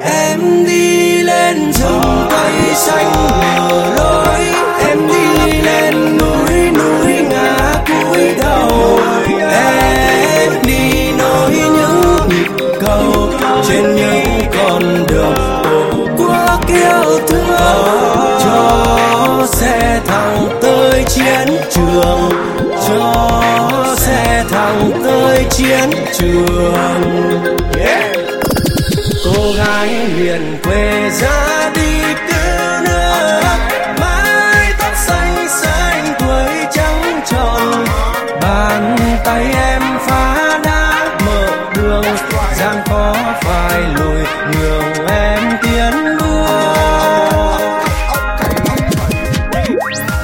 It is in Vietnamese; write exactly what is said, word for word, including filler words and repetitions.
Em đi lên rừng cây xanh lờ lối, em đi lên núi núi ngả cúi đầu. Em đi nối những nhịp cầu trên những con đường tổ quốc yêu thương, cho xe thẳng tới chiến trường, cho xe thẳng tới chiến trường. Yeah. Cô gái miền quê ra đi